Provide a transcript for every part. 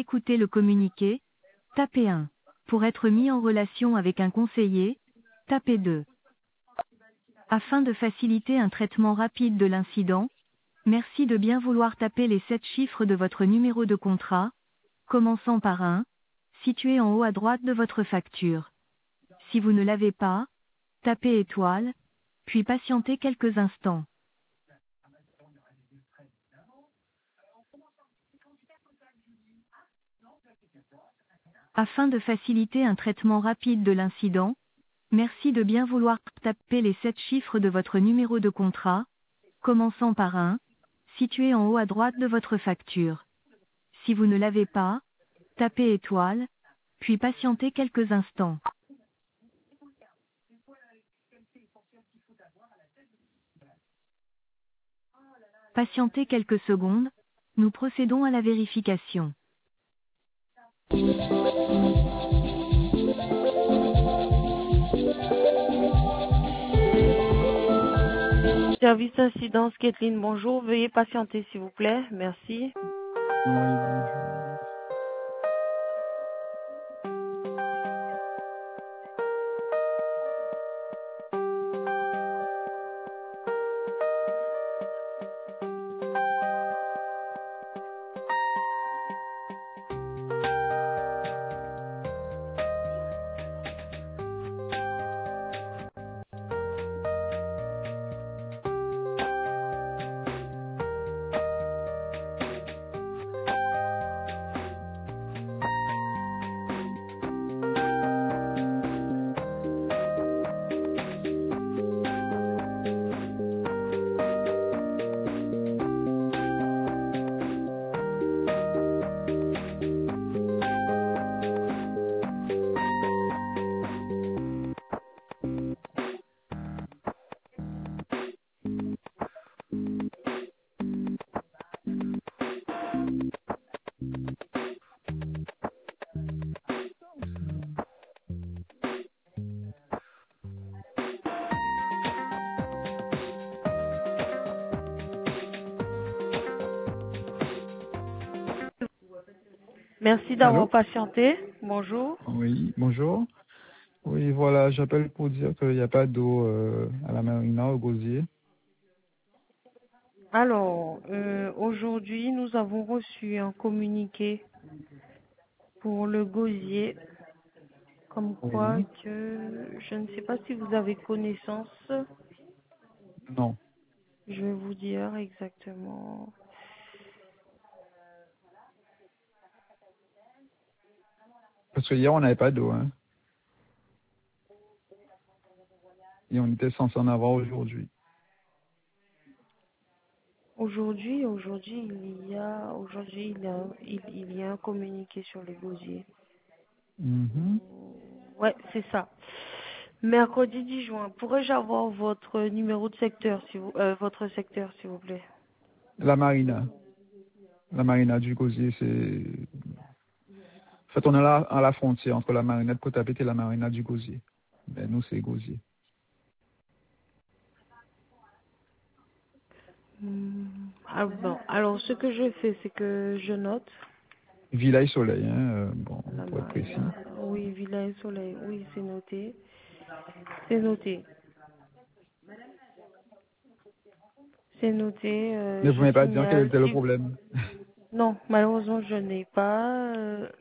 écouter le communiqué, tapez 1. Pour être mis en relation avec un conseiller, tapez 2. Afin de faciliter un traitement rapide de l'incident, merci de bien vouloir taper les 7 chiffres de votre numéro de contrat, commençant par 1, situé en haut à droite de votre facture. Si vous ne l'avez pas, tapez étoile, puis patientez quelques instants. Afin de faciliter un traitement rapide de l'incident, merci de bien vouloir taper les 7 chiffres de votre numéro de contrat, commençant par 1, situé en haut à droite de votre facture. Si vous ne l'avez pas, tapez étoile, puis patientez quelques instants. Patientez quelques secondes, nous procédons à la vérification. Service incidence, Kathleen, bonjour. Veuillez patienter, s'il vous plaît. Merci. Oui, bonjour. Merci d'avoir Allô? patienté. Bonjour. Oui, bonjour. Oui, voilà, j'appelle pour dire qu'il n'y a pas d'eau à la marina au Gosier. Alors, aujourd'hui, nous avons reçu un communiqué pour le gosier, comme quoi Oui. que je ne sais pas si vous avez connaissance. Non. Je vais vous dire exactement. Parce que hier, on n'avait pas d'eau, hein. Et on était censé en avoir aujourd'hui. Aujourd'hui, il y a un communiqué sur le gosier. Mhm. Ouais, c'est ça. Mercredi 10 juin. Pourrais-je avoir votre numéro de secteur, votre secteur, s'il vous plaît? La marina. La marina du Gosier, c'est... En fait, on est là à la frontière entre la marina de Côte-à-Pic et la marina du Gosier. Ben, nous, c'est Gosier. Ah bon. Alors, ce que je fais, c'est que je note. Village-Soleil, hein, bon, La pour être marina. précis. Oui, Villa et Soleil. Oui, c'est noté. C'est noté. C'est noté. Mais vous Je m'avez pas dit quel signale. était le Si... problème. Non, malheureusement, je n'ai pas.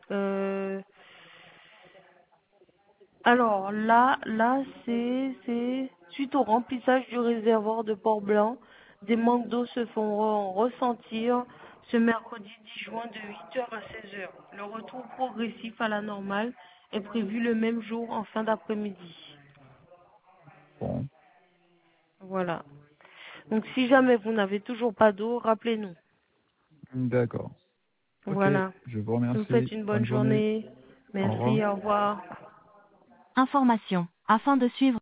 Alors là, c'est suite au remplissage du réservoir de Port-Blanc, des manques d'eau se font ressentir ce mercredi 10 juin de 8 heures à 16 heures. Le retour progressif à la normale est prévu le même jour en fin d'après-midi. Bon, Voilà. Donc si jamais vous n'avez toujours pas d'eau, rappelez-nous. d'accord. Ok, Voilà. je vous Je vous souhaite remercie. une bonne Bonne journée. journée. Au revoir. Merci, au revoir. Information. Afin de suivre